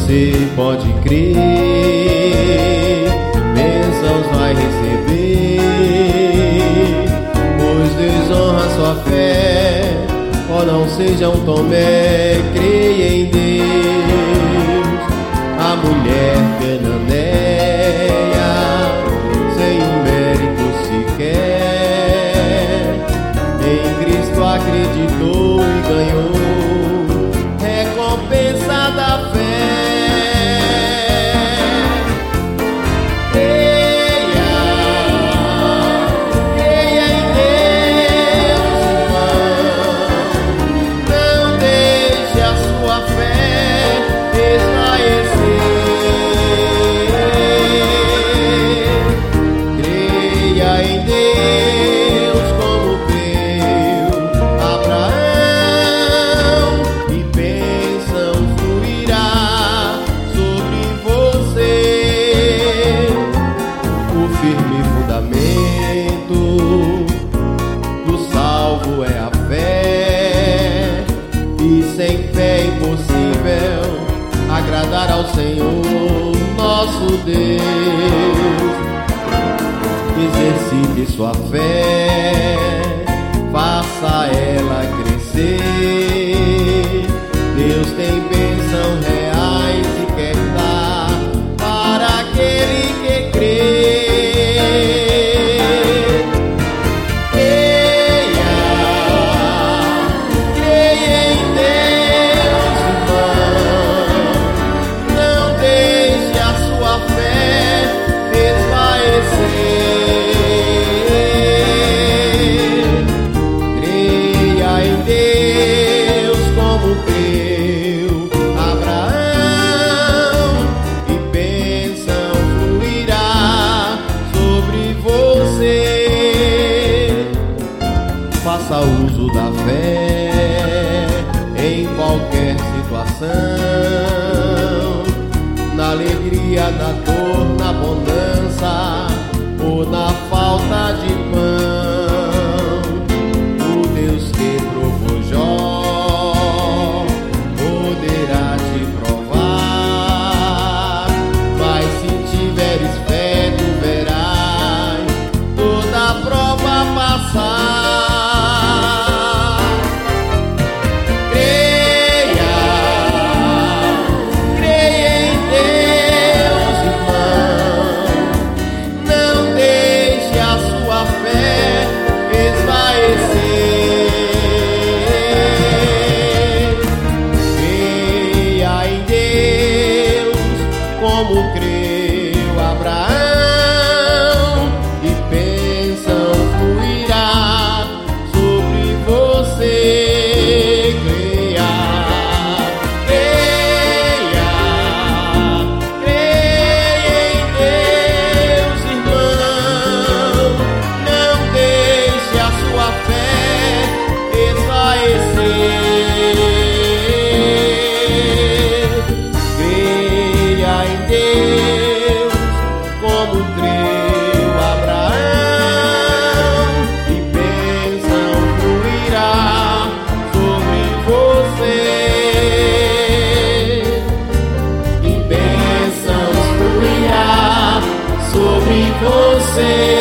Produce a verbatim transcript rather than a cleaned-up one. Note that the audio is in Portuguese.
você pode crer, bênçãos vai receber, pois Deus honra sua fé. Oh, não seja um Tomé, creia em Deus. A mulher cananeia, sem um mérito sequer, em Cristo acreditou e ganhou recompensa da fé. Firme fundamento do salvo é a fé, e sem fé é impossível agradar ao Senhor nosso Deus. Exercite sua fé, faça ela crescer. Deus tem bênçãos reais e quer dar para aquele que crê. Faça uso da fé em qualquer situação, na alegria, na dor, na bonança ou na falta de pão. O Deus que provou Jó poderá te provar, mas se tiveres fé tu verás toda a prova passar. Como creu Abraão, e bênção fluirá sobre você. Creia, creia, creia em Deus, irmão. Não deixe a sua fé esvaecer. Você